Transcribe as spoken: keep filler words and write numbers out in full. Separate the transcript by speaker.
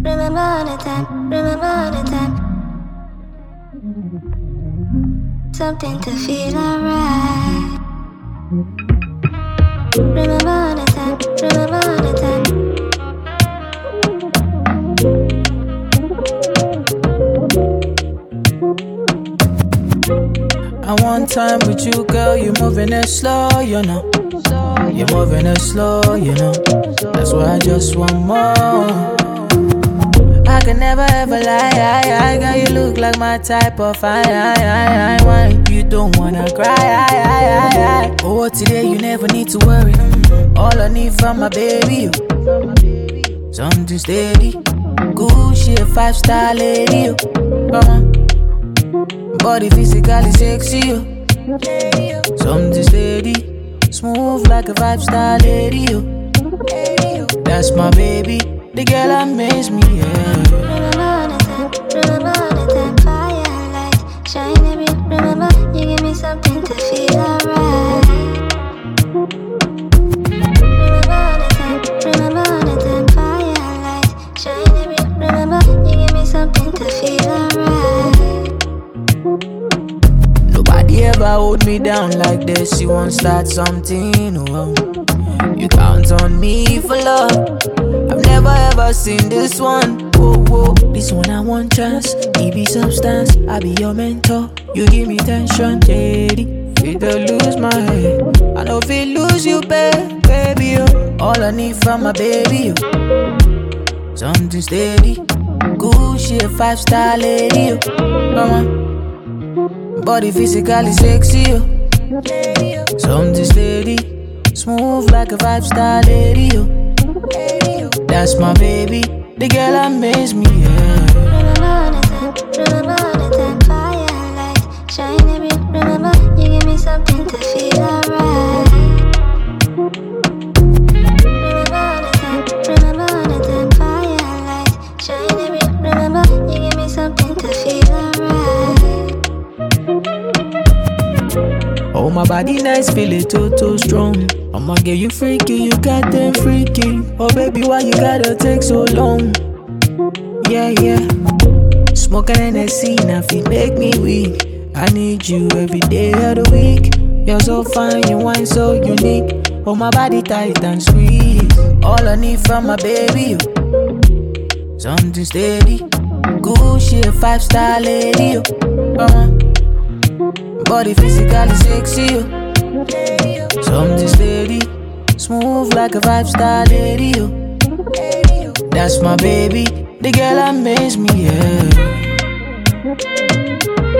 Speaker 1: remember all the time, remember all the time. Something to feel alright. Remember all the time, remember all the time.
Speaker 2: I want time with you, girl. You're moving it slow, you know. You're moving it slow, you know. That's why I just want more. I can never ever lie, I, I, girl, you look like my type of I, I, I, I, why you don't wanna cry, I, I, I, I. Oh, today you never need to worry. All I need from my baby, you. Something steady, good shit, five star lady, you. Come on, body physically sexy, you. Something steady, smooth like a five star lady, you. That's my baby. The girl amaze me, yeah.
Speaker 1: Remember all the time, remember all the time. Fire and light, shine every. Remember, you give me something to feel alright. Remember all the time, remember all the time. Fire and light, shine every. Remember, you give me something to feel alright.
Speaker 2: Nobody ever hold me down like this. You won't start something, oh. You count on me for love. I've never ever seen this one. Whoa, whoa, this one I want chance. It be substance, I be your mentor. You give me tension, lady. Feel to lose my head. I know feel lose you, babe, baby. You. All I need from my baby, you. Something steady, good shit, five star lady. You. Come on, body physically sexy. You. Something steady, smooth like a five star lady. You. That's my baby, the girl amaze me, yeah.
Speaker 1: Remember all the time, remember all the time. Fire and light, shine every. Remember, you give me something to feel alright. Remember all the time, remember all the time. Fire and light, shine every. Remember, you give me something to feel alright.
Speaker 2: Oh, my body nice, feel it too, too strong. I'ma get you freaky, you got them freaky. Oh baby, why you gotta take so long? Yeah, yeah. Smoking N S C, now if it make me weak. I need you every day of the week. You're so fine, you wine so unique. Oh, my body tight and sweet. All I need from my baby, you. Something steady, good shit, five star lady, you. Come on, body physically sexy, you. Something steady, smooth like a five star lady, you. That's my baby, the girl amaze me, yeah.